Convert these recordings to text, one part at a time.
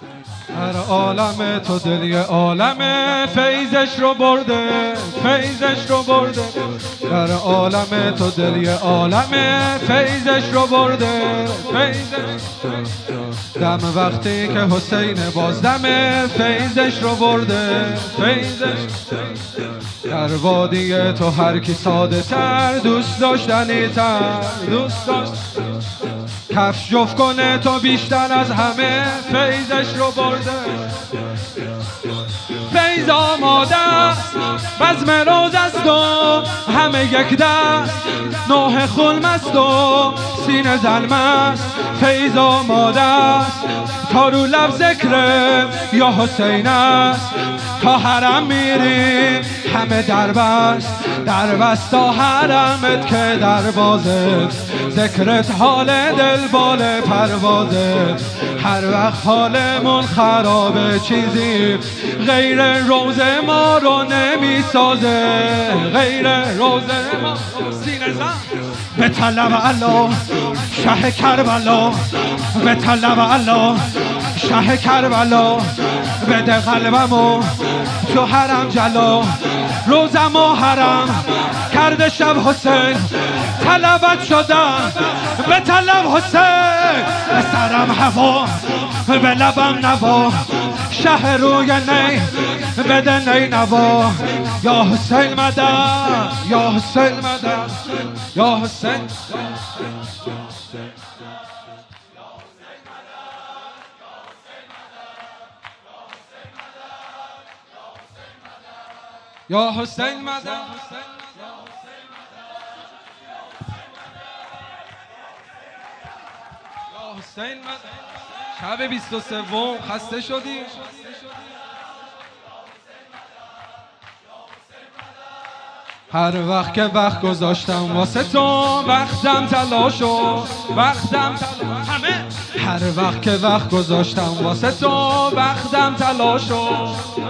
هر عالم تو دلی عالمه، فیضش رو برده، فیضش رو برده. در عالم تو دلی عالمه، فیضش رو برده، فیضش. دم وقتی که حسین بازدمه، فیضش رو برده، فیضش. در وادی تو هر کی ساده تر، دوست داشتنی تر، دوست داشت. کفش جفت کنه تو بیشتر از همه، فیضش رو برده. فیض آماده است بزم روز است و همه یک دست، نوح خلم است و سینه ظلم است. فیض آماده است تا رو لب ذکر یا حسین است. تا حرم میریم همه دربست، دربست تا حرمت که دروازه. ذکرت حال دل بال پروازه. هر وقت حالمون خرابه چیزی غیر روزه ما رو نمیسازه، غیر روزه ما. سینه زن به طلب الله شه کربلا، به طلب الله شه کربلا. بده قلبمو تو حرم جلا، روزم و حرم کرده شب حسین. طلبت شدم به طلب حسین، به سرم هوا به لبم نوا. شه روی نی بده نی نوا. یا حسین مدد، یا حسین مدد، یا حسین. یا حسین مدد، یا حسین مدد. شب 23 خسته شدی؟ هر وقت که وقت گذاشتم واسه تو، وقتم طلا شد، وقتم طلا. همه هر وقت که وقت گذاشتم واسه تو، وقتم طلا شد.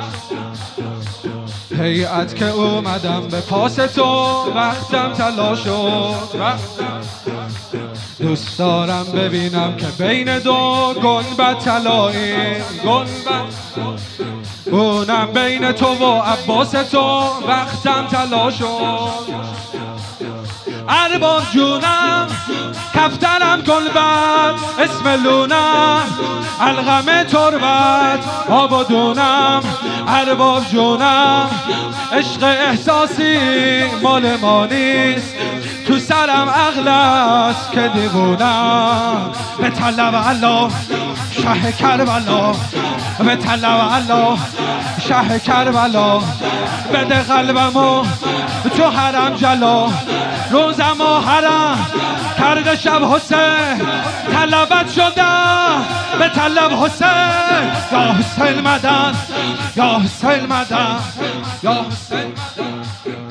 هیئت که اومدم به پاس تو، وقتم طلا شد. دوست دارم ببینم که بین دو گنبد طلایی، گنبد. اونم بین تو و عباس تو، وقتم طلا شد. ارباب جونم کفترم گلبد، اسم لونم الغم تربت آبادونم. ارباب جونم عشق احساسی مال ما نیست، تو سرم عقل است که دیوونم. به طلب الله شه کربلا، به طلب الله شه کربلا. بده قلبمو تو حرم جلا، روزم و حرم کرده شب حسین. طلبت شدم به طلب حسین. یا حسین مدد، یا حسین مدد، یا حسین مدد.